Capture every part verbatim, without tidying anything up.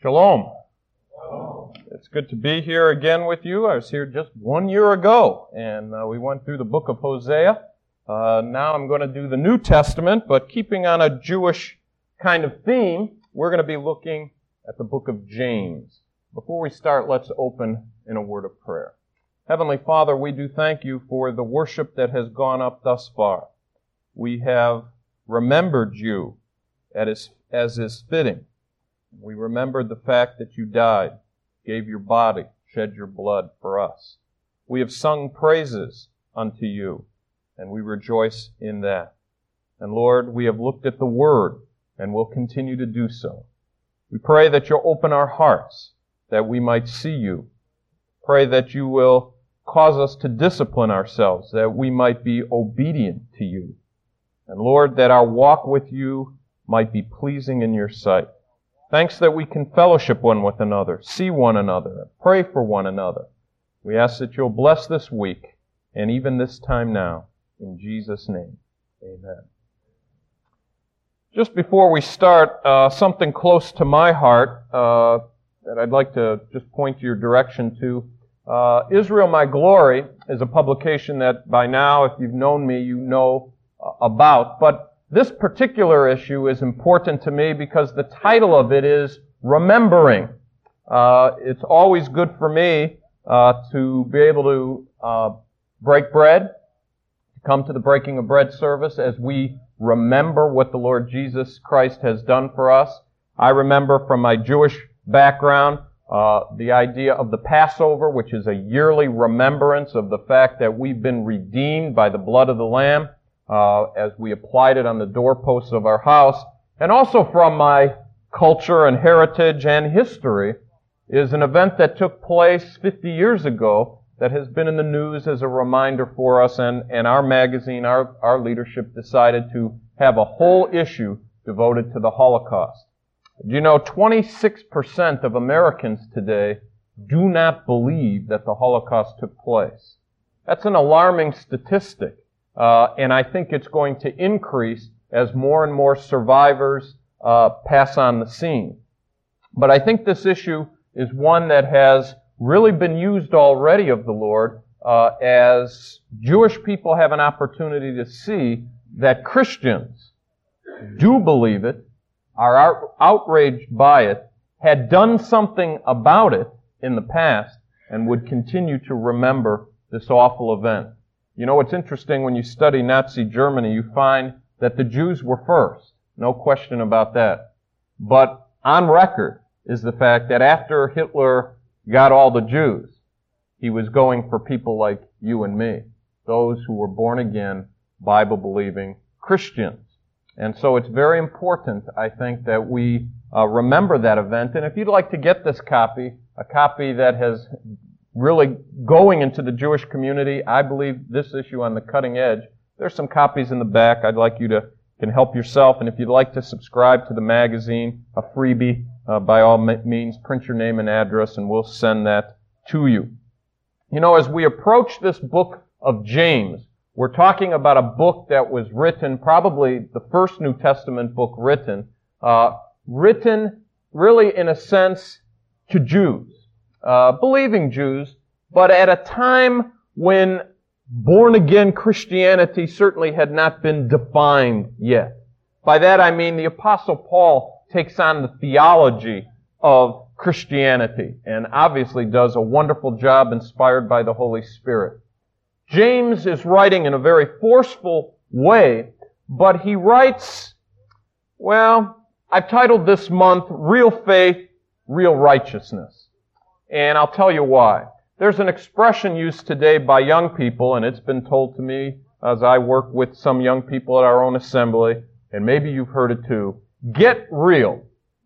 Shalom. Shalom. It's good to be here again with you. I was here just one year ago, and uh, we went through the book of Hosea. Uh, now I'm going to do the New Testament, but keeping on a Jewish kind of theme, we're going to be looking at the book of James. Before we start, let's open in a word of prayer. Heavenly Father, we do thank you for the worship that has gone up thus far. We have remembered you as is fitting. We remembered the fact that you died, gave your body, shed your blood for us. We have sung praises unto you, and we rejoice in that. And Lord, we have looked at the Word, and will continue to do so. We pray that you'll open our hearts, that we might see you. Pray that you will cause us to discipline ourselves, that we might be obedient to you. And Lord, that our walk with you might be pleasing in your sight. Thanks that we can fellowship one with another, see one another, pray for one another. We ask that you'll bless this week, and even this time now, in Jesus' name, amen. Just before we start, uh, something close to my heart uh, that I'd like to just point your direction to. Uh, Israel My Glory is a publication that by now, if you've known me, you know uh, about. But this particular issue is important to me because the title of it is Remembering. Uh, it's always good for me uh, to be able to uh, break bread, to come to the breaking of bread service as we remember what the Lord Jesus Christ has done for us. I remember from my Jewish background uh, the idea of the Passover, which is a yearly remembrance of the fact that we've been redeemed by the blood of the Lamb. Uh, as we applied it on the doorposts of our house, and also from my culture and heritage and history, is an event that took place fifty years ago that has been in the news as a reminder for us, and, and our magazine, our, our leadership decided to have a whole issue devoted to the Holocaust. Do you know twenty-six percent of Americans today do not believe that the Holocaust took place? That's an alarming statistic. Uh, and I think it's going to increase as more and more survivors uh, pass on the scene. But I think this issue is one that has really been used already of the Lord uh, as Jewish people have an opportunity to see that Christians do believe it, are out- outraged by it, had done something about it in the past, and would continue to remember this awful event. You know, it's interesting when you study Nazi Germany, you find that the Jews were first. No question about that. But on record is the fact that after Hitler got all the Jews, he was going for people like you and me, those who were born again, Bible-believing Christians. And so it's very important, I think, that we uh, remember that event. And if you'd like to get this copy, a copy that has really going into the Jewish community, I believe this issue on the cutting edge. There's some copies in the back. I'd like you to can help yourself. And if you'd like to subscribe to the magazine, a freebie, uh, by all means, print your name and address, and we'll send that to you. You know, as we approach this book of James, we're talking about a book that was written, probably the first New Testament book written, uh, written really in a sense to Jews. Uh, believing Jews, but at a time when born-again Christianity certainly had not been defined yet. By that I mean the Apostle Paul takes on the theology of Christianity and obviously does a wonderful job inspired by the Holy Spirit. James is writing in a very forceful way, but he writes, well, I've titled this month, Real Faith, Real Righteousness. And I'll tell you why. There's an expression used today by young people, and it's been told to me as I work with some young people at our own assembly, and maybe you've heard it too. Get real.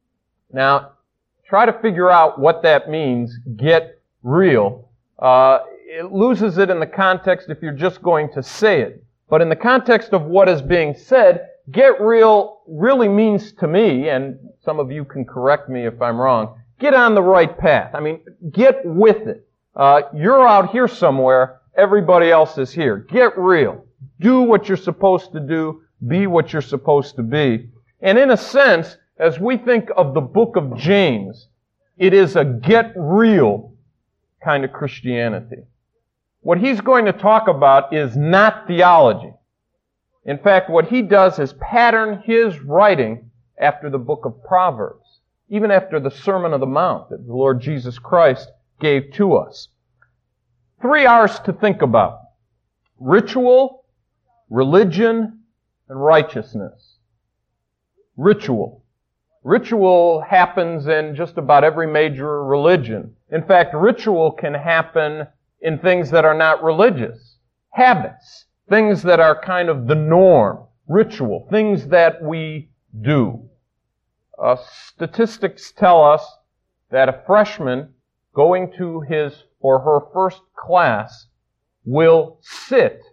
Now, try to figure out what that means, get real. Uh, it loses it in the context if you're just going to say it. But in the context of what is being said, get real really means to me, and some of you can correct me if I'm wrong, get on the right path. I mean, get with it. Uh, you're out here somewhere. Everybody else is here. Get real. Do what you're supposed to do. Be what you're supposed to be. And in a sense, as we think of the book of James, It is a get real kind of Christianity. What he's going to talk about is not theology. In fact, what he does is pattern his writing after the book of Proverbs, even after the Sermon of the Mount that the Lord Jesus Christ gave to us. Three R's to think about: ritual, religion, and righteousness. Ritual. Ritual happens in just about every major religion. In fact, ritual can happen in things that are not religious. Habits. Things that are kind of the norm. Ritual. Things that we do. Uh, statistics tell us that a freshman going to his or her first class will sit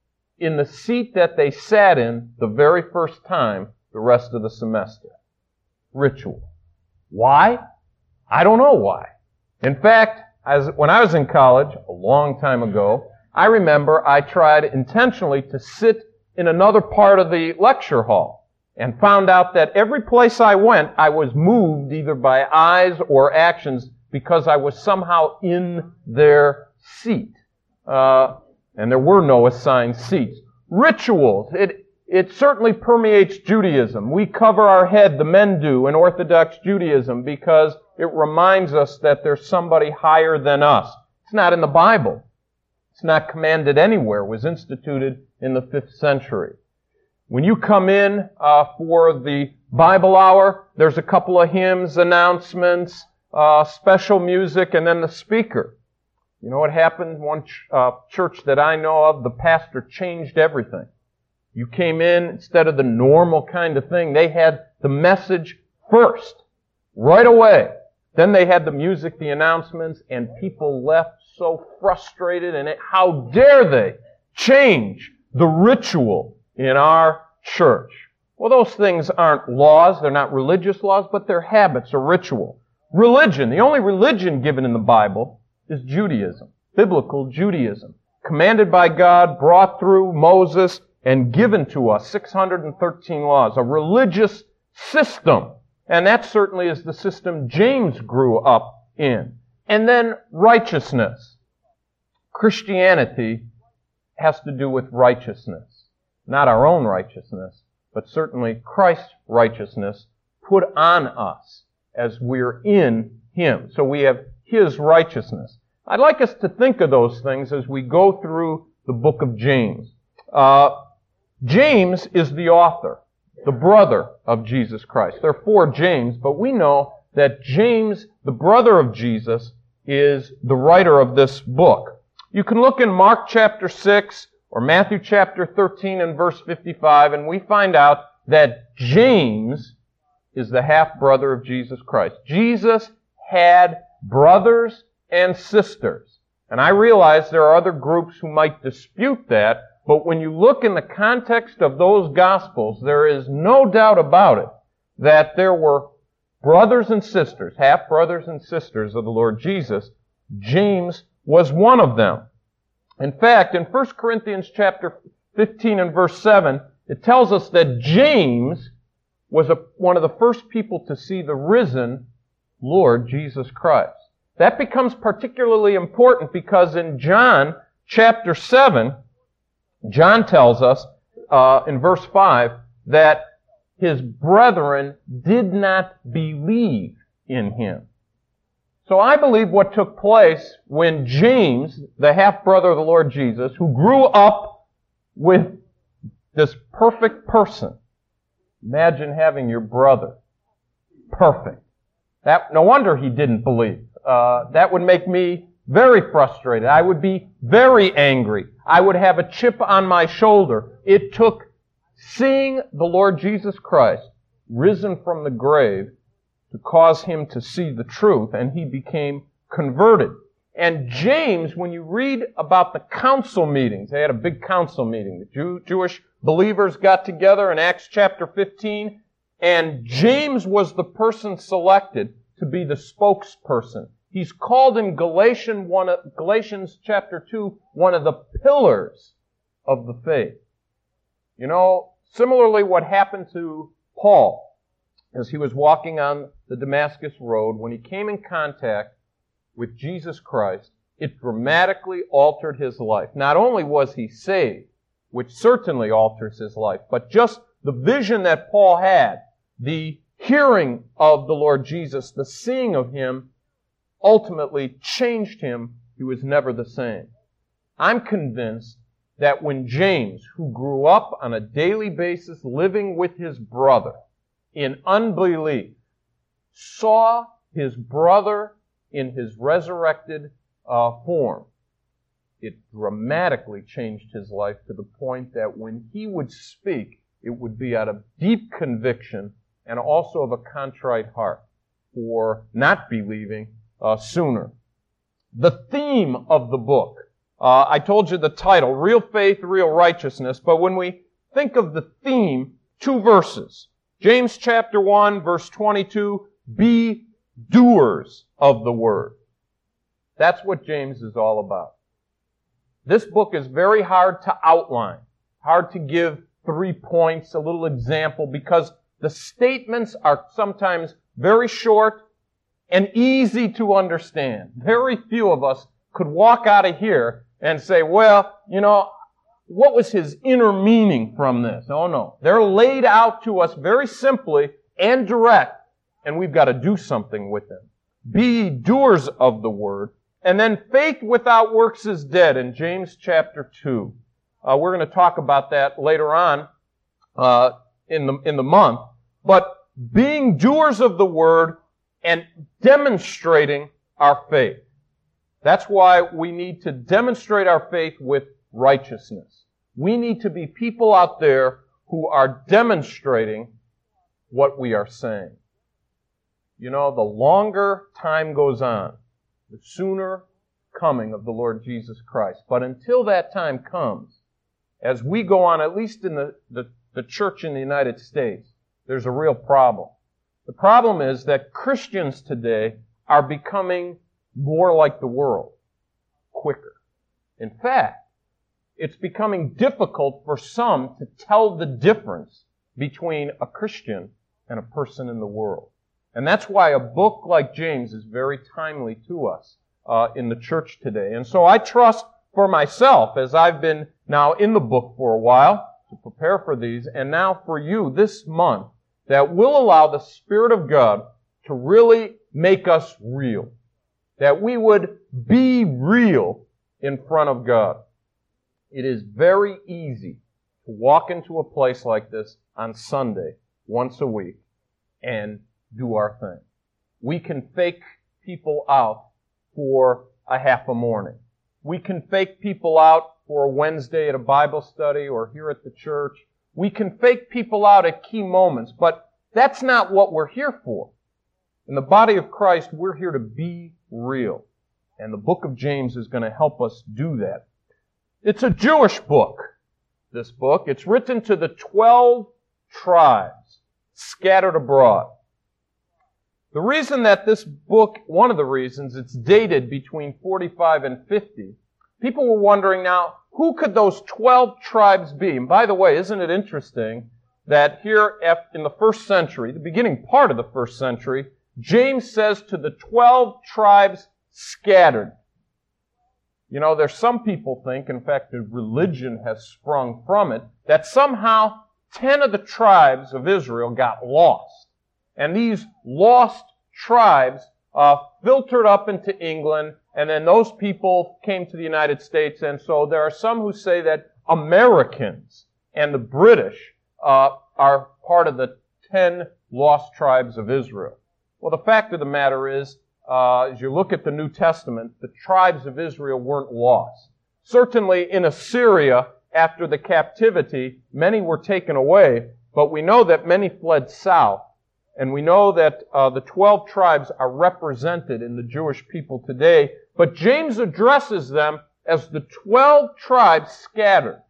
in the seat that they sat in the very first time the rest of the semester. Ritual. Why? I don't know why. In fact, as when I was in college, a long time ago, I remember I tried intentionally to sit in another part of the lecture hall and found out that every place I went, I was moved either by eyes or actions because I was somehow in their seat. Uh, and there were no assigned seats. Rituals. It, it certainly permeates Judaism. We cover our head, the men do, in Orthodox Judaism because it reminds us that there's somebody higher than us. It's not in the Bible. It's not commanded anywhere. It was instituted in the fifth century. When you come in uh, for the Bible hour, there's a couple of hymns, announcements, uh, special music, and then the speaker. You know what happened? One ch- uh, church that I know of, the pastor changed everything. You came in, instead of the normal kind of thing, they had the message first, right away. Then they had the music, the announcements, and people left so frustrated. And it, how dare they change the ritual in our church? Well, those things aren't laws. They're not religious laws, but they're habits or ritual. Religion. The only religion given in the Bible is Judaism. Biblical Judaism. Commanded by God, brought through Moses, and given to us. six hundred thirteen laws. A religious system. And that certainly is the system James grew up in. And then righteousness. Christianity has to do with righteousness. Not our own righteousness, but certainly Christ's righteousness put on us as we're in Him. So we have His righteousness. I'd like us to think of those things as we go through the book of James. Uh, James is the author, the brother of Jesus Christ. There are four James, but we know that James, the brother of Jesus, is the writer of this book. You can look in Mark chapter six or Matthew chapter thirteen and verse fifty-five, and we find out that James is the half-brother of Jesus Christ. Jesus had brothers and sisters. And I realize there are other groups who might dispute that, but when you look in the context of those Gospels, there is no doubt about it that there were brothers and sisters, half-brothers and sisters of the Lord Jesus. James was one of them. In fact, in First Corinthians chapter fifteen and verse seven, it tells us that James was a, one of the first people to see the risen Lord Jesus Christ. That becomes particularly important because in John chapter seven, John tells us uh, in verse five that his brethren did not believe in him. So I believe what took place when James, the half-brother of the Lord Jesus, who grew up with this perfect person, imagine having your brother perfect. That, no wonder he didn't believe. Uh, that would make me very frustrated. I would be very angry. I would have a chip on my shoulder. It took seeing the Lord Jesus Christ risen from the grave to cause him to see the truth, and he became converted. And James, when you read about the council meetings, they had a big council meeting. The Jew, Jewish believers got together in Acts chapter fifteen, and James was the person selected to be the spokesperson. He's called in Galatians, one, Galatians chapter two one of the pillars of the faith. You know, similarly what happened to Paul. as he was walking on the Damascus road, when he came in contact with Jesus Christ, it dramatically altered his life. Not only was he saved, which certainly alters his life, but just the vision that Paul had, the hearing of the Lord Jesus, the seeing of him, ultimately changed him. He was never the same. I'm convinced that when James, who grew up on a daily basis living with his brother in unbelief, saw his brother in his resurrected uh, form, it dramatically changed his life to the point that when he would speak, it would be out of deep conviction and also of a contrite heart for not believing uh, sooner. The theme of the book, uh, I told you the title, Real Faith, Real Righteousness, but when we think of the theme, two verses. James chapter one, verse twenty-two, be doers of the word. That's what James is all about. This book is very hard to outline, hard to give three points, a little example, because the statements are sometimes very short and easy to understand. Very few of us could walk out of here and say, well, you know, what was his inner meaning from this? Oh no. They're laid out to us very simply and direct, and we've got to do something with them. Be doers of the word. And then faith without works is dead in James chapter two. Uh, we're going to talk about that later on uh, in the in the month. But being doers of the word and demonstrating our faith. That's why we need to demonstrate our faith with righteousness. We need to be people out there who are demonstrating what we are saying. You know, the longer time goes on, the sooner coming of the Lord Jesus Christ. But until that time comes, as we go on, at least in the, the, the church in the United States, there's a real problem. The problem is that Christians today are becoming more like the world, quicker. In fact, it's becoming difficult for some to tell the difference between a Christian and a person in the world. And that's why a book like James is very timely to us uh, in the church today. And so I trust for myself, as I've been now in the book for a while to prepare for these, and now for you this month, that will allow the Spirit of God to really make us real. That we would be real in front of God. It is very easy to walk into a place like this on Sunday, once a week, and do our thing. We can fake people out for a half a morning. We can fake people out for a Wednesday at a Bible study or here at the church. We can fake people out at key moments, but that's not what we're here for. In the body of Christ, we're here to be real. And the book of James is going to help us do that. It's a Jewish book, this book. It's written to the twelve tribes scattered abroad. The reason that this book, one of the reasons, it's dated between forty-five and fifty, people were wondering now, who could those twelve tribes be? And by the way, isn't it interesting that here in the first century, the beginning part of the first century, James says to the twelve tribes scattered. You know, there's some people think, in fact, the religion has sprung from it, that somehow ten of the tribes of Israel got lost. And these lost tribes uh, filtered up into England, and then those people came to the United States. And so there are some who say that Americans and the British uh, are part of the ten lost tribes of Israel. Well, the fact of the matter is, uh, as you look at the New Testament, the tribes of Israel weren't lost. Certainly in Assyria, after the captivity, many were taken away, but we know that many fled south. And we know that uh, the twelve tribes are represented in the Jewish people today. But James addresses them as the twelve tribes scattered.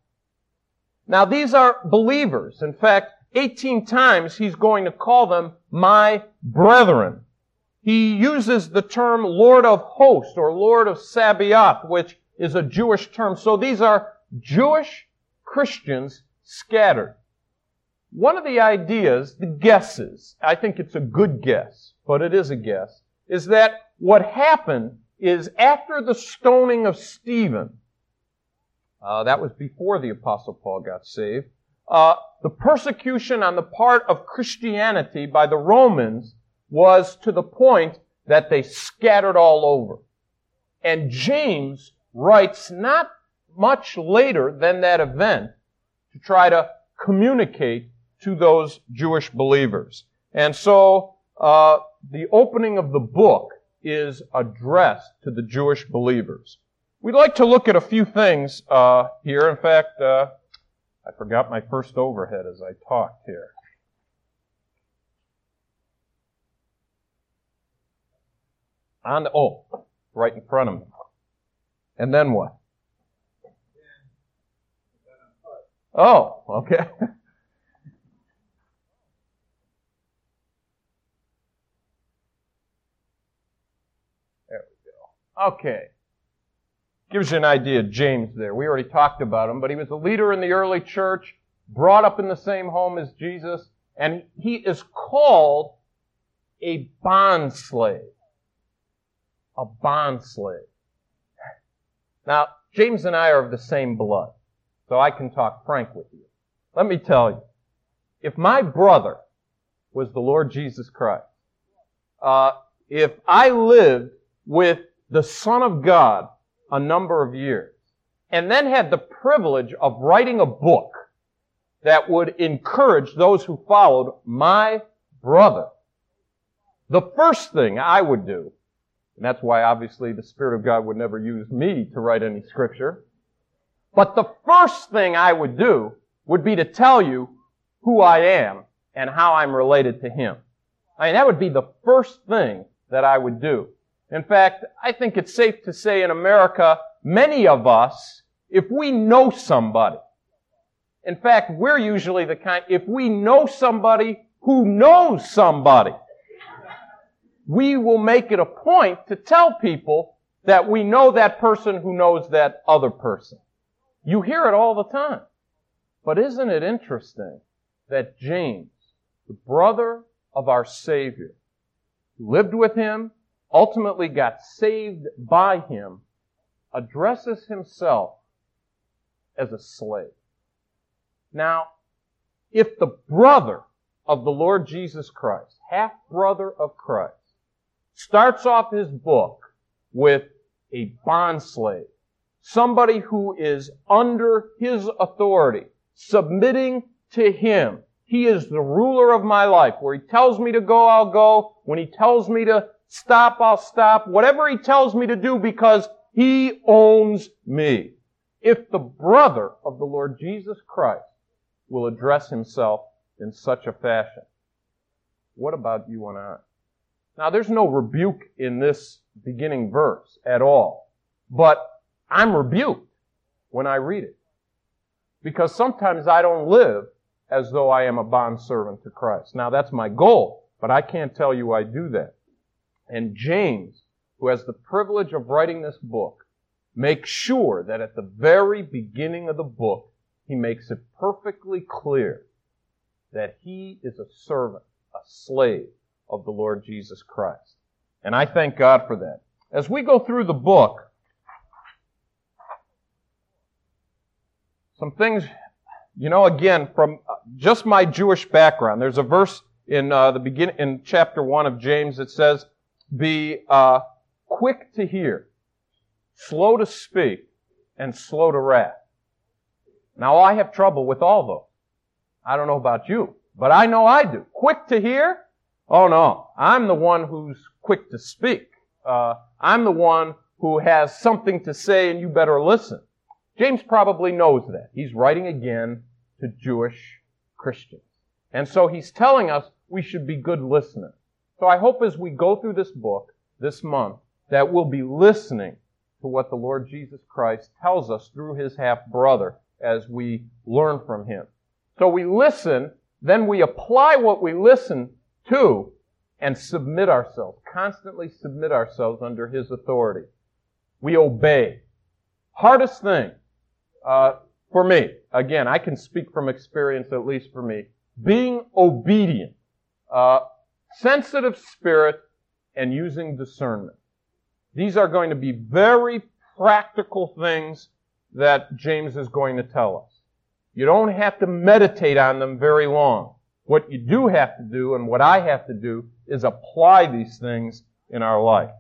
Now these are believers. In fact, eighteen times he's going to call them my brethren. He uses the term Lord of Hosts or Lord of Sabaoth, which is a Jewish term. So these are Jewish Christians scattered. one of the ideas, the guesses, I think it's a good guess, but it is a guess, is that what happened is after the stoning of Stephen, uh, that was before the Apostle Paul got saved, uh, the persecution on the part of Christianity by the Romans was to the point that they scattered all over. And James writes not much later than that event to try to communicate to those Jewish believers. And so uh, the opening of the book is addressed to the Jewish believers. We'd like to look at a few things uh, here. In fact, uh, I forgot my first overhead as I talked here. On the, oh, right in front of me. And then what? Oh, okay. There we go. Okay. Gives you an idea of James there. We already talked about him, but he was a leader in the early church, brought up in the same home as Jesus, and he is called a bondslave. A bondslave. Now, James and I are of the same blood, so I can talk frank with you. Let me tell you, if my brother was the Lord Jesus Christ, uh, if I lived with the Son of God a number of years, and then had the privilege of writing a book that would encourage those who followed my brother, the first thing I would do, and that's why obviously the Spirit of God would never use me to write any scripture, but the first thing I would do would be to tell you who I am and how I'm related to Him. I mean, that would be the first thing that I would do. In fact, I think it's safe to say in America, many of us, if we know somebody, in fact, we're usually the kind, if we know somebody who knows somebody, we will make it a point to tell people that we know that person who knows that other person. You hear it all the time. But isn't it interesting that James, the brother of our Savior, who lived with Him, ultimately got saved by Him, addresses himself as a slave. Now, if the brother of the Lord Jesus Christ, half-brother of Christ, starts off his book with a bondslave, somebody who is under his authority, submitting to him. He is the ruler of my life. Where he tells me to go, I'll go. When he tells me to stop, I'll stop. Whatever he tells me to do, because he owns me. If the brother of the Lord Jesus Christ will address himself in such a fashion, what about you and I? Now, there's no rebuke in this beginning verse at all, but I'm rebuked when I read it, because sometimes I don't live as though I am a bondservant to Christ. Now, that's my goal, but I can't tell you I do that. And James, who has the privilege of writing this book, makes sure that at the very beginning of the book, he makes it perfectly clear that he is a servant, a slave of the Lord Jesus Christ. And I thank God for that. As we go through the book, some things, you know, again, from just my Jewish background, there's a verse in uh, the beginning, in chapter one of James that says, be uh, quick to hear, slow to speak, and slow to wrath. Now, I have trouble with all those. I don't know about you, but I know I do. Quick to hear? Oh no, I'm the one who's quick to speak. Uh, I'm the one who has something to say and you better listen. James probably knows that. He's writing again to Jewish Christians. And so he's telling us we should be good listeners. So I hope as we go through this book this month that we'll be listening to what the Lord Jesus Christ tells us through His half-brother as we learn from Him. So we listen, then we apply what we listen to and submit ourselves, constantly submit ourselves under His authority. We obey. Hardest thing uh, for me, again, I can speak from experience, at least for me, being obedient, uh, sensitive spirit, and using discernment. These are going to be very practical things that James is going to tell us. You don't have to meditate on them very long. What you do have to do, and what I have to do, is apply these things in our life.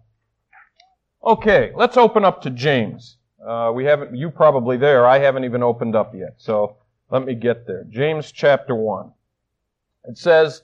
Okay, let's open up to James. Uh, we haven't, you probably there, I haven't even opened up yet, so let me get there. James chapter one. It says,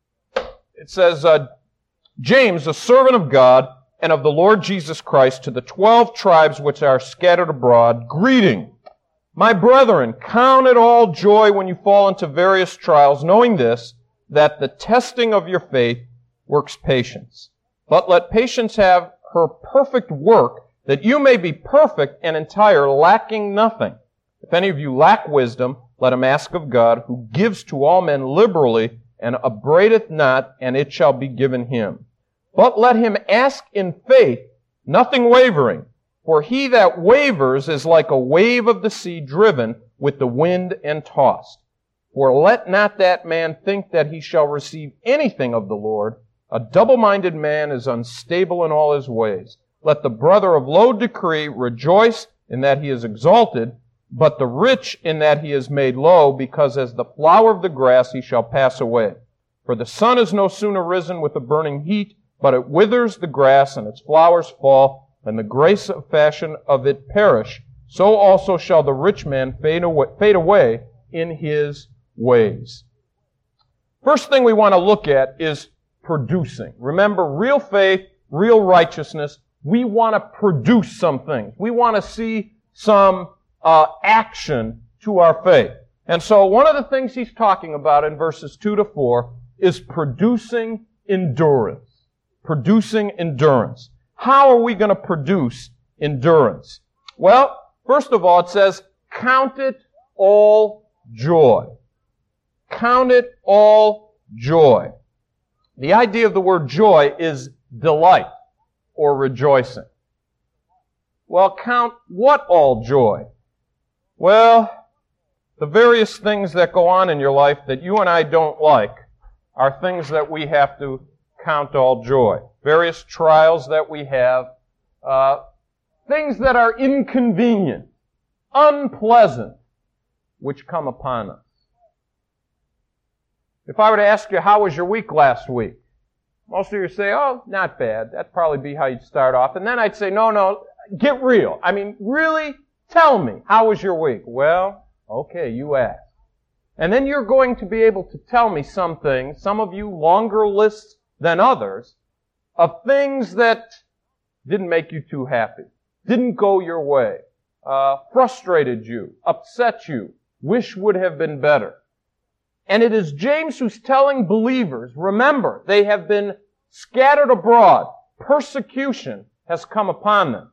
it says, uh, James, a servant of God and of the Lord Jesus Christ, to the twelve tribes which are scattered abroad, greeting. My brethren, count it all joy when you fall into various trials, knowing this, that the testing of your faith works patience. But let patience have her perfect work, that you may be perfect and entire, lacking nothing. If any of you lack wisdom, let him ask of God, who gives to all men liberally, and upbraideth not, and it shall be given him. But let him ask in faith, nothing wavering. For he that wavers is like a wave of the sea driven with the wind and tossed. For let not that man think that he shall receive anything of the Lord. A double-minded man is unstable in all his ways. Let the brother of low decree rejoice in that he is exalted, but the rich in that he is made low, because as the flower of the grass he shall pass away. For the sun is no sooner risen with a burning heat, but it withers the grass, and its flowers fall, and the grace of fashion of it perish. So also shall the rich man fade away, fade away in his ways. First thing we want to look at is producing. Remember, real faith, real righteousness, we want to produce some things. We want to see some uh, action to our faith. And so one of the things he's talking about in verses two to four is producing endurance. Producing endurance. How are we going to produce endurance? Well, first of all, it says, count it all joy. Count it all joy. The idea of the word joy is delight or rejoicing. Well, count what all joy? Well, the various things that go on in your life that you and I don't like are things that we have to count all joy. Various trials that we have, uh, things that are inconvenient, unpleasant, which come upon us. If I were to ask you, how was your week last week? Most of you say, oh, not bad. That'd probably be how you'd start off. And then I'd say, no, no, get real. I mean, really, tell me, how was your week? Well, okay, you asked. And then you're going to be able to tell me some things, some of you longer lists than others, of things that didn't make you too happy, didn't go your way, uh, frustrated you, upset you, wish would have been better. And it is James who's telling believers, remember, they have been scattered abroad. Persecution has come upon them.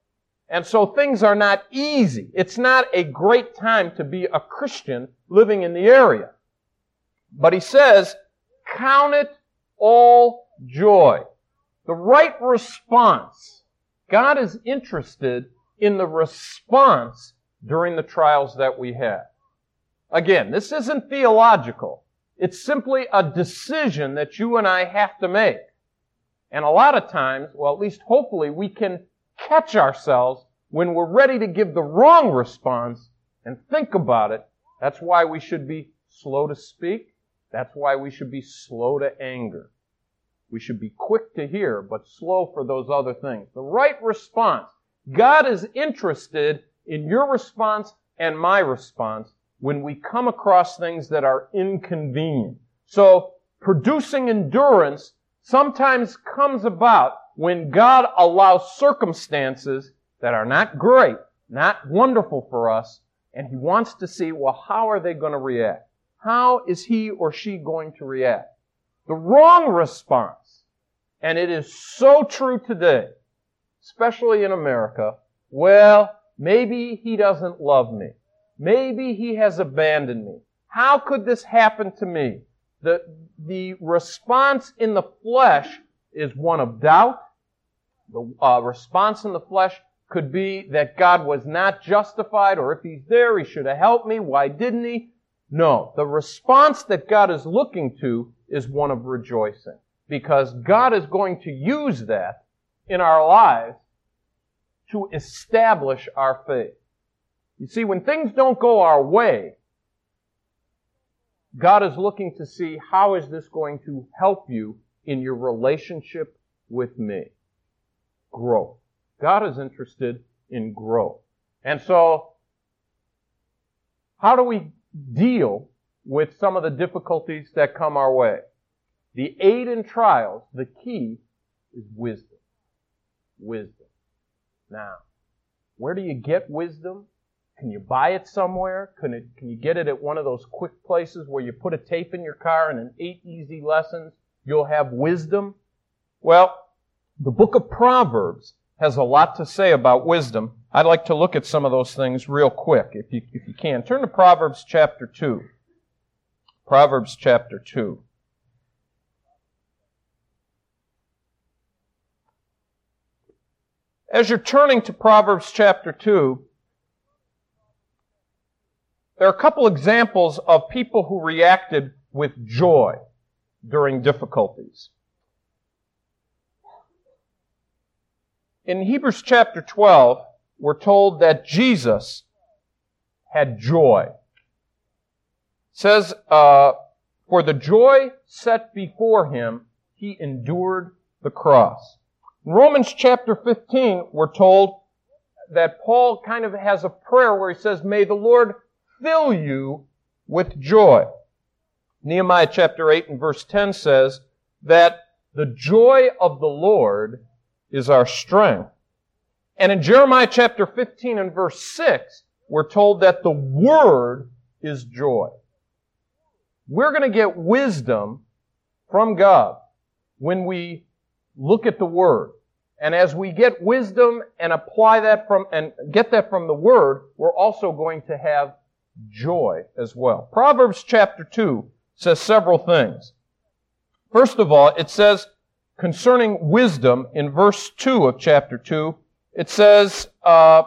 And so things are not easy. It's not a great time to be a Christian living in the area. But he says, count it all joy. The right response. God is interested in the response during the trials that we have. Again, this isn't theological. It's simply a decision that you and I have to make. And a lot of times, well, at least hopefully, we can catch ourselves when we're ready to give the wrong response and think about it. That's why we should be slow to speak. That's why we should be slow to anger. We should be quick to hear, but slow for those other things. The right response. God is interested in your response and my response when we come across things that are inconvenient. So, producing endurance sometimes comes about when God allows circumstances that are not great, not wonderful for us, and He wants to see, well, how are they going to react? How is he or she going to react? The wrong response, and it is so true today, especially in America, well, maybe he doesn't love me. Maybe he has abandoned me. How could this happen to me? The, the response in the flesh is one of doubt. The uh, response in the flesh could be that God was not justified, or if He's there, He should have helped me. Why didn't He? No, the response that God is looking to is one of rejoicing, because God is going to use that in our lives to establish our faith. You see, when things don't go our way, God is looking to see how is this going to help you in your relationship with me. Growth. God is interested in growth. And so, how do we deal with some of the difficulties that come our way? The aid in trials, the key is wisdom. Wisdom. Now, where do you get wisdom? Can you buy it somewhere? Can, it, can you get it at one of those quick places where you put a tape in your car and in eight easy lessons you'll have wisdom? Well, the book of Proverbs has a lot to say about wisdom. I'd like to look at some of those things real quick, if you, if you can. Turn to Proverbs chapter two. Proverbs chapter two. As you're turning to Proverbs chapter two, there are a couple examples of people who reacted with joy during difficulties. In Hebrews chapter twelve, we're told that Jesus had joy. It says, uh, for the joy set before him, he endured the cross. In Romans chapter fifteen, we're told that Paul kind of has a prayer where he says, may the Lord fill you with joy. Nehemiah chapter eight and verse ten says that the joy of the Lord is our strength. And in Jeremiah chapter fifteen and verse six, we're told that the Word is joy. We're going to get wisdom from God when we look at the Word. And as we get wisdom and apply that from, and get that from the Word, we're also going to have joy as well. Proverbs chapter two says several things. First of all, it says concerning wisdom in verse two of chapter two, it says, uh,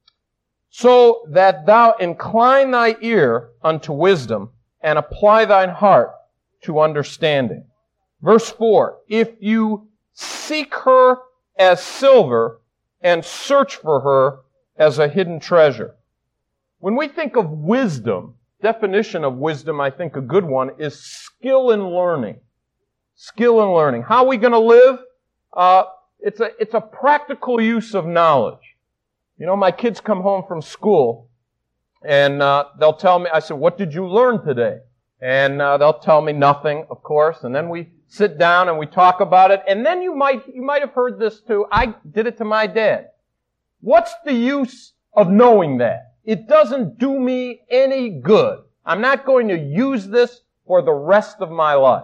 so that thou incline thy ear unto wisdom and apply thine heart to understanding. Verse four, if you seek her as silver and search for her as a hidden treasure. When we think of wisdom, definition of wisdom, I think a good one, is skill in learning. Skill in learning. How are we going to live? Uh, it's a, it's a practical use of knowledge. You know, my kids come home from school and uh, they'll tell me, I said, what did you learn today? And uh, they'll tell me nothing, of course, and then we sit down and we talk about it, and then you might, you might have heard this too. I did it to my dad. What's the use of knowing that? It doesn't do me any good. I'm not going to use this for the rest of my life.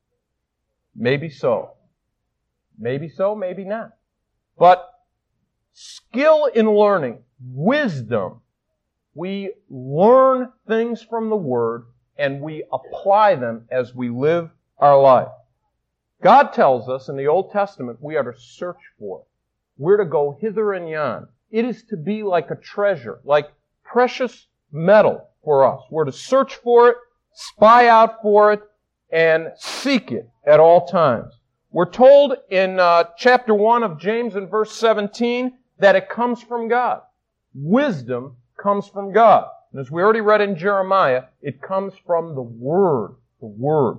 Maybe so. Maybe so, maybe not. But skill in learning, wisdom, we learn things from the Word and we apply them as we live our life. God tells us in the Old Testament we are to search for it. We're to go hither and yon. It is to be like a treasure, like precious metal for us. We're to search for it, spy out for it, and seek it at all times. We're told in uh, chapter one of James in verse seventeen that it comes from God. Wisdom comes from God. And as we already read in Jeremiah, it comes from the Word. The Word.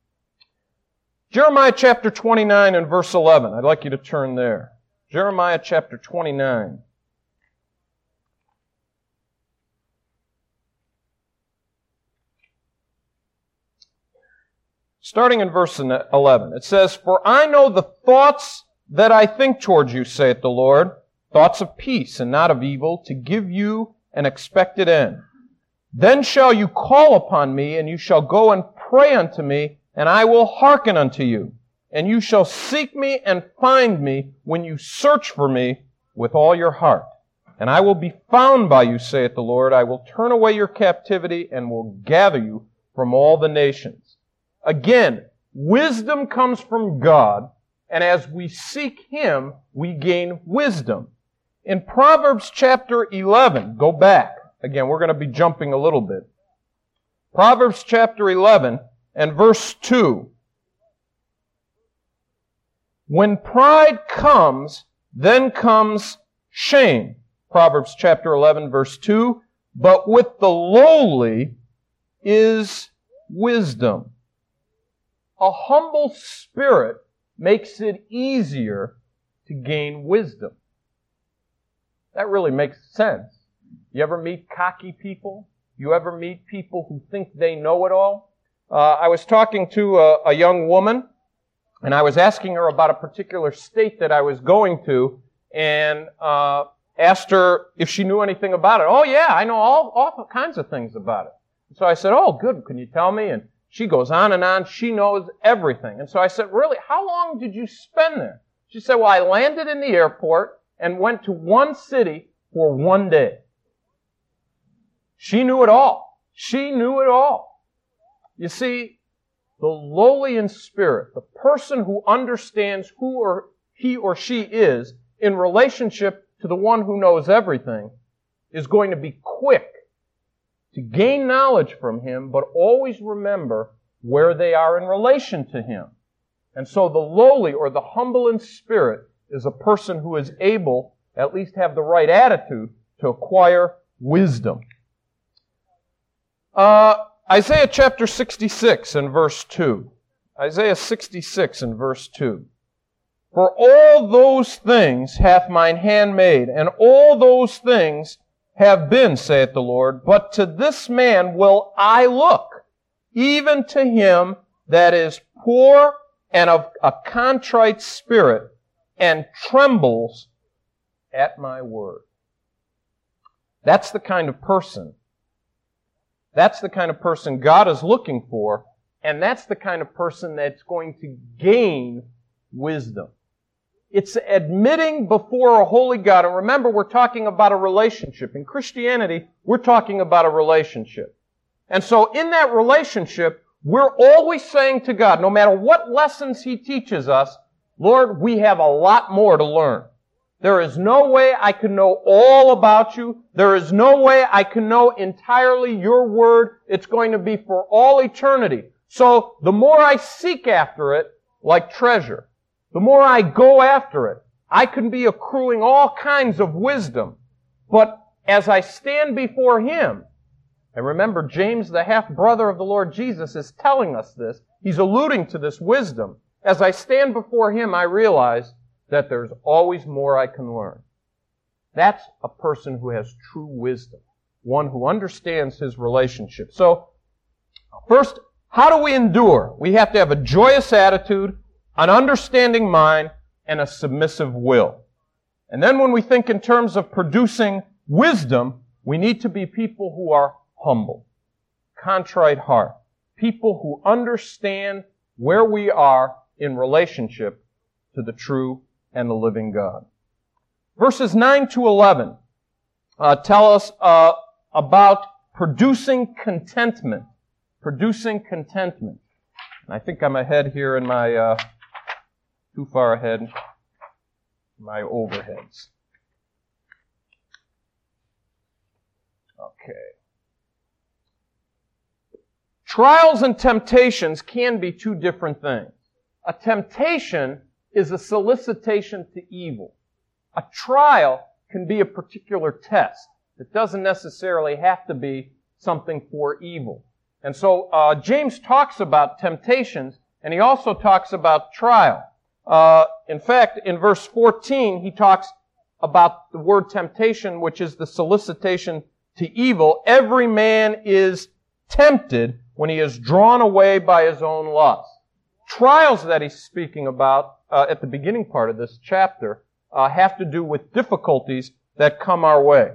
Jeremiah chapter twenty-nine and verse eleven. I'd like you to turn there. Jeremiah chapter twenty-nine. Starting in verse eleven, it says, for I know the thoughts that I think towards you, saith the Lord, thoughts of peace and not of evil, to give you an expected end. Then shall you call upon me, and you shall go and pray unto me, and I will hearken unto you. And you shall seek me and find me when you search for me with all your heart. And I will be found by you, saith the Lord. I will turn away your captivity and will gather you from all the nations. Again, wisdom comes from God, and as we seek Him, we gain wisdom. In Proverbs chapter eleven, go back. Again, we're going to be jumping a little bit. Proverbs chapter eleven and verse two. When pride comes, then comes shame. Proverbs chapter eleven, verse two. But with the lowly is wisdom. A humble spirit makes it easier to gain wisdom. That really makes sense. You ever meet cocky people? You ever meet people who think they know it all? Uh, I was talking to a, a young woman, and I was asking her about a particular state that I was going to, and uh, asked her if she knew anything about it. Oh yeah, I know all, all kinds of things about it. So I said, oh good, can you tell me? And she goes on and on. She knows everything. And so I said, really, how long did you spend there? She said, well, I landed in the airport and went to one city for one day. She knew it all. She knew it all. You see, the lowly in spirit, the person who understands who or he or she is in relationship to the one who knows everything, is going to be quick to gain knowledge from him, but always remember where they are in relation to him. And so the lowly or the humble in spirit is a person who is able, at least have the right attitude, to acquire wisdom. Uh, Isaiah chapter sixty-six and verse two. Isaiah sixty-six and verse two. For all those things hath mine hand made, and all those things have been, saith the Lord, but to this man will I look, even to him that is poor and of a contrite spirit, and trembles at my word. That's the kind of person. That's the kind of person God is looking for, and that's the kind of person that's going to gain wisdom. It's admitting before a holy God, and remember, we're talking about a relationship. In Christianity, we're talking about a relationship. And so in that relationship, we're always saying to God, no matter what lessons He teaches us, Lord, we have a lot more to learn. There is no way I can know all about you. There is no way I can know entirely your word. It's going to be for all eternity. So the more I seek after it, like treasure, the more I go after it, I can be accruing all kinds of wisdom. But as I stand before Him, and remember, James, the half-brother of the Lord Jesus, is telling us this. He's alluding to this wisdom. As I stand before Him, I realize that there's always more I can learn. That's a person who has true wisdom, one who understands his relationship. So, first, how do we endure? We have to have a joyous attitude, an understanding mind, and a submissive will. And then when we think in terms of producing wisdom, we need to be people who are humble, contrite heart, people who understand where we are in relationship to the true and the living God. Verses nine to eleven uh, tell us uh, about producing contentment. Producing contentment. And I think I'm ahead here in my, uh, too far ahead, my overheads. Okay. Trials and temptations can be two different things. A temptation is a solicitation to evil. A trial can be a particular test. It doesn't necessarily have to be something for evil. And so uh, James talks about temptations, and he also talks about trial. Uh, in fact, in verse fourteen, he talks about the word temptation, which is the solicitation to evil. Every man is tempted when he is drawn away by his own lust. Trials that he's speaking about uh, at the beginning part of this chapter uh, have to do with difficulties that come our way.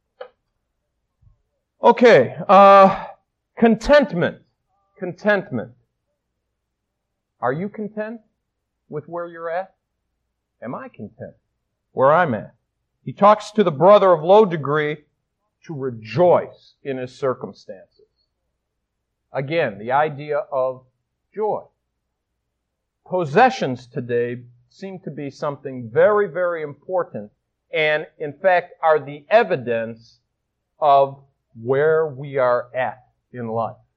Okay, uh, contentment. Contentment. Are you content with where you're at? Am I content where I'm at? He talks to the brother of low degree to rejoice in his circumstances. Again, the idea of joy. Possessions today seem to be something very, very important, and in fact are the evidence of where we are at in life.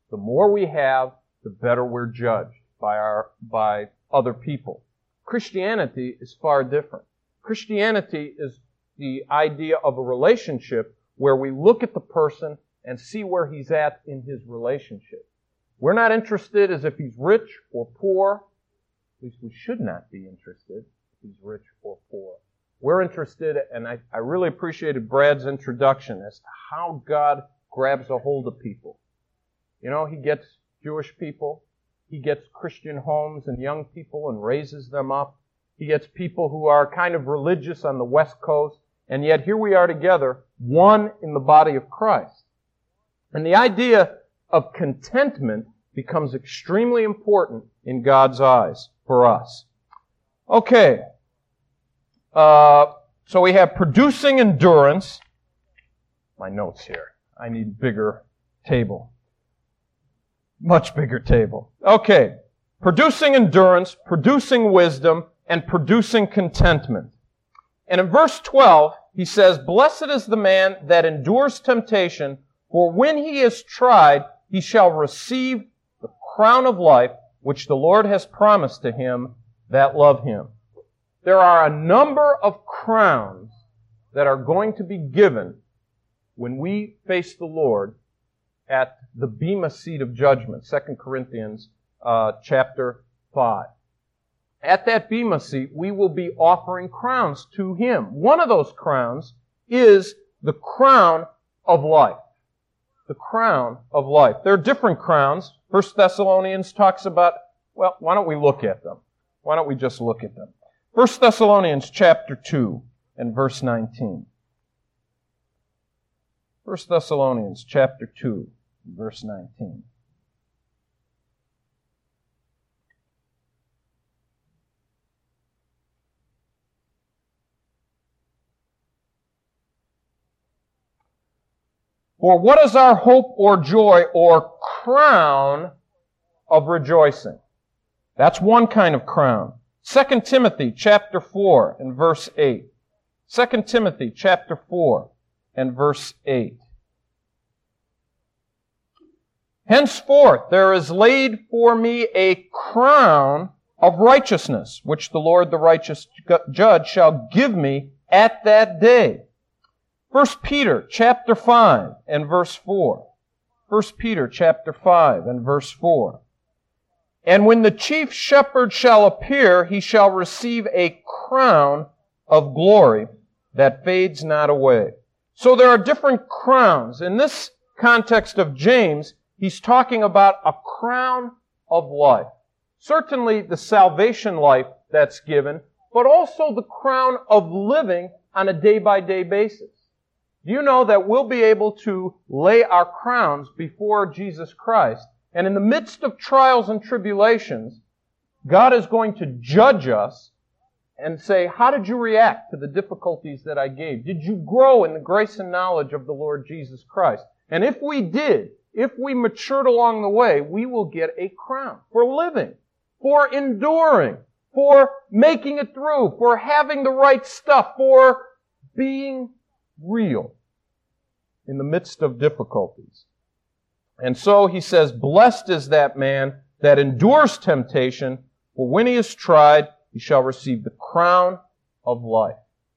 The more we have, the better we're judged by our, by other people. Christianity is far different. Christianity is the idea of a relationship where we look at the person and see where he's at in his relationship. We're not interested as if he's rich or poor. At least we should not be interested if he's rich or poor. We're interested, and I, I really appreciated Brad's introduction as to how God grabs a hold of people. You know, He gets Jewish people, He gets Christian homes and young people and raises them up. He gets people who are kind of religious on the West Coast, and yet here we are together, one in the body of Christ. And the idea of contentment becomes extremely important in God's eyes for us. Okay. Uh, so we have producing endurance. My notes here. I need bigger table. Much bigger table. Okay. Producing endurance, producing wisdom, and producing contentment. And in verse twelve, he says, "Blessed is the man that endures temptation, for when he is tried, he shall receive the crown of life, which the Lord has promised to him that love him." There are a number of crowns that are going to be given when we face the Lord at the Bema seat of judgment, Second Corinthians uh, chapter five. At that Bema seat, we will be offering crowns to Him. One of those crowns is the crown of life. The crown of life. There are different crowns. First Thessalonians talks about, well, why don't we look at them? Why don't we just look at them? First Thessalonians chapter two and verse nineteen. First Thessalonians chapter two, verse nineteen. "For what is our hope or joy or crown of rejoicing?" That's one kind of crown. Second Timothy chapter four and verse eight. Second Timothy chapter four and verse eight. "Henceforth there is laid for me a crown of righteousness, which the Lord the righteous judge shall give me at that day." First Peter chapter five and verse four. First Peter chapter five and verse four. "And when the chief shepherd shall appear, he shall receive a crown of glory that fades not away." So there are different crowns. In this context of James, he's talking about a crown of life. Certainly the salvation life that's given, but also the crown of living on a day-by-day basis. Do you know that we'll be able to lay our crowns before Jesus Christ? And in the midst of trials and tribulations, God is going to judge us and say, how did you react to the difficulties that I gave? Did you grow in the grace and knowledge of the Lord Jesus Christ? And if we did, if we matured along the way, we will get a crown for living, for enduring, for making it through, for having the right stuff, for being real in the midst of difficulties. And so he says, "Blessed is that man that endures temptation, for when he is tried, he shall receive the crown of life."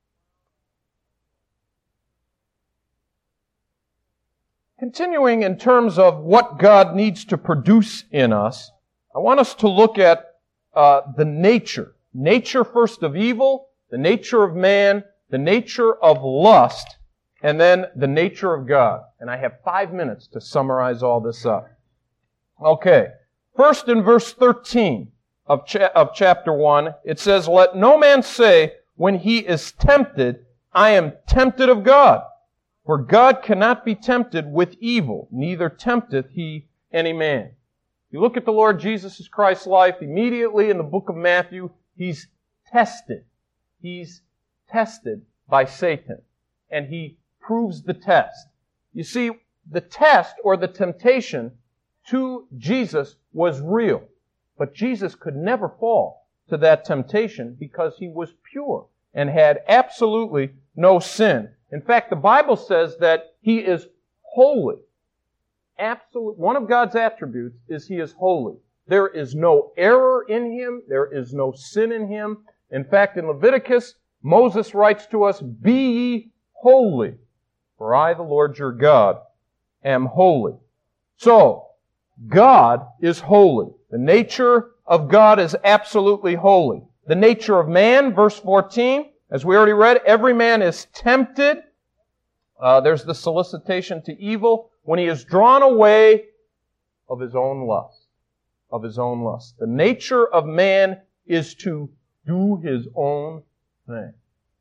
Continuing in terms of what God needs to produce in us, I want us to look at uh, the nature. Nature first of evil, the nature of man, the nature of lust, and then the nature of God. And I have five minutes to summarize all this up. Okay. First in verse thirteen of, cha- of chapter one, it says, "Let no man say when he is tempted, I am tempted of God. For God cannot be tempted with evil, neither tempteth he any man." You look at the Lord Jesus Christ's life, immediately in the book of Matthew, He's tested. He's tested by Satan. And He proves the test. You see, the test or the temptation to Jesus was real. But Jesus could never fall to that temptation because He was pure and had absolutely no sin. In fact, the Bible says that He is holy absolute, one of God's attributes is He is holy. There is no error in Him. There is no sin in Him. In fact, in Leviticus, Moses writes to us, "Be ye holy, for I, the Lord your God, am holy." So, God is holy. The nature of God is absolutely holy. The nature of man, verse fourteen, as we already read, every man is tempted. Uh, there's the solicitation to evil when he is drawn away of his own lust. Of his own lust. The nature of man is to do his own thing.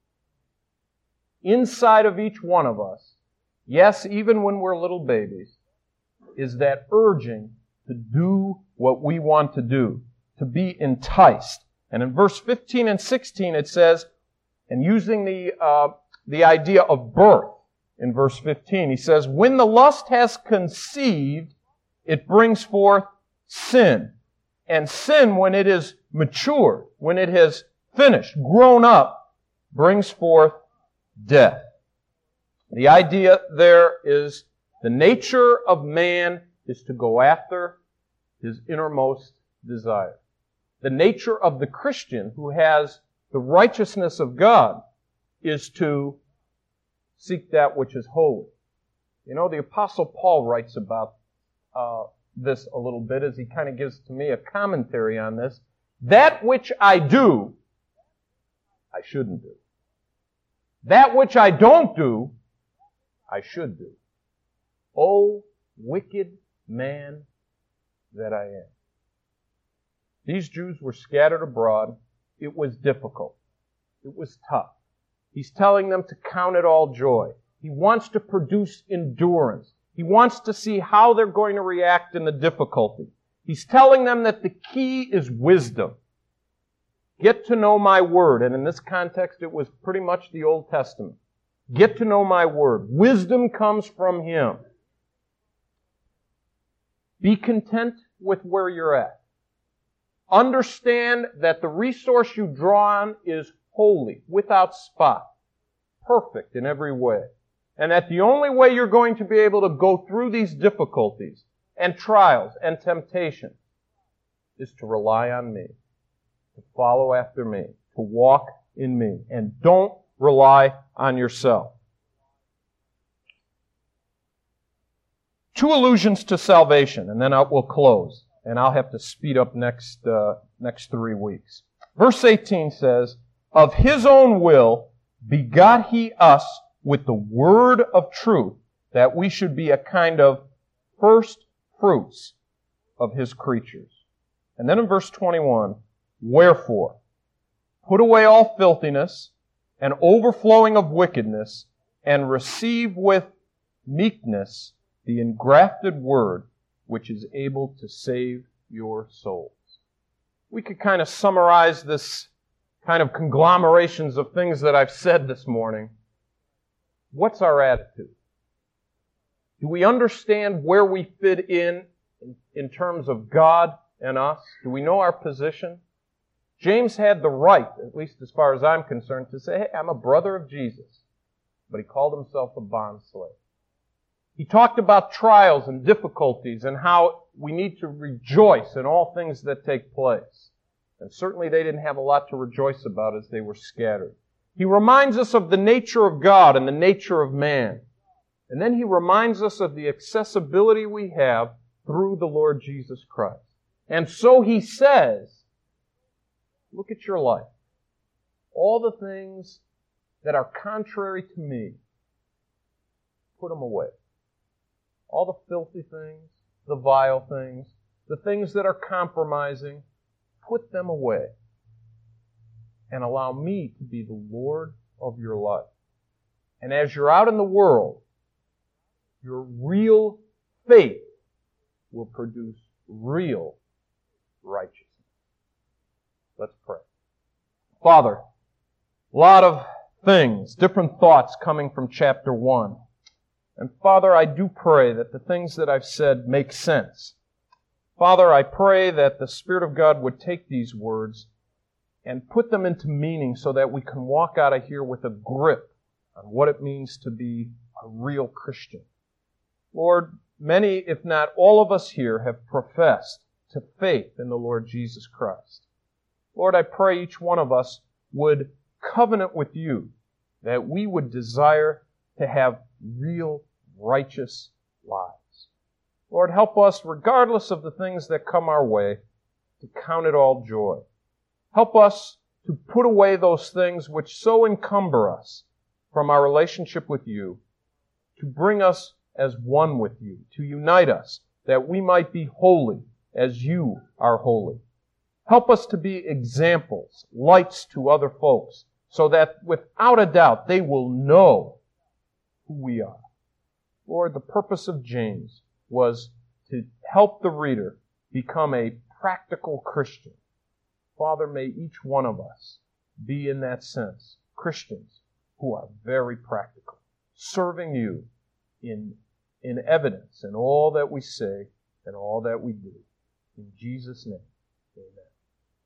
Inside of each one of us, yes, even when we're little babies, is that urging to do what we want to do, to be enticed. And in verse fifteen and sixteen it says, and using the uh, the idea of birth in verse fifteen, he says, "When the lust has conceived, it brings forth sin. And sin, when it is matured, when it has finished, grown up, brings forth death." The idea there is the nature of man is to go after his innermost desire. The nature of the Christian who has the righteousness of God is to seek that which is holy. You know, the Apostle Paul writes about uh, this a little bit as he kind of gives to me a commentary on this. "That which I do, I shouldn't do. That which I don't do, I should do. O wicked man that I am." These Jews were scattered abroad. It was difficult. It was tough. He's telling them to count it all joy. He wants to produce endurance. He wants to see how they're going to react in the difficulty. He's telling them that the key is wisdom. Get to know my word. And in this context, it was pretty much the Old Testament. Get to know my word. Wisdom comes from Him. Be content with where you're at. Understand that the resource you draw on is holy, without spot, perfect in every way. And that the only way you're going to be able to go through these difficulties and trials and temptations is to rely on me, to follow after me, to walk in me. And don't rely on yourself. Two allusions to salvation, and then I will close. And I'll have to speed up next uh, next three weeks. Verse eighteen says, "Of His own will begot He us with the word of truth, that we should be a kind of first fruits of His creatures." And then in verse twenty-one, "Wherefore, put away all filthiness and overflowing of wickedness, and receive with meekness the engrafted word, which is able to save your souls." We could kind of summarize this kind of conglomerations of things that I've said this morning. What's our attitude? Do we understand where we fit in, in in terms of God and us? Do we know our position? James had the right, at least as far as I'm concerned, to say, "Hey, I'm a brother of Jesus." But he called himself a bondslave. He talked about trials and difficulties and how we need to rejoice in all things that take place. And certainly they didn't have a lot to rejoice about as they were scattered. He reminds us of the nature of God and the nature of man. And then he reminds us of the accessibility we have through the Lord Jesus Christ. And so he says, look at your life. All the things that are contrary to me, put them away. All the filthy things, the vile things, the things that are compromising, put them away. And allow me to be the Lord of your life. And as you're out in the world, your real faith will produce real righteousness. Let's pray. Father, a lot of things, different thoughts coming from chapter one. And Father, I do pray that the things that I've said make sense. Father, I pray that the Spirit of God would take these words and put them into meaning so that we can walk out of here with a grip on what it means to be a real Christian. Lord, many, if not all of us here, have professed to faith in the Lord Jesus Christ. Lord, I pray each one of us would covenant with you that we would desire to have real righteous lives. Lord, help us, regardless of the things that come our way, to count it all joy. Help us to put away those things which so encumber us from our relationship with you, to bring us as one with you, to unite us, that we might be holy as you are holy. Help us to be examples, lights to other folks, so that without a doubt they will know who we are. Lord, the purpose of James was to help the reader become a practical Christian. Father, may each one of us be in that sense Christians who are very practical, serving you in, in evidence in all that we say and all that we do. In Jesus' name, amen.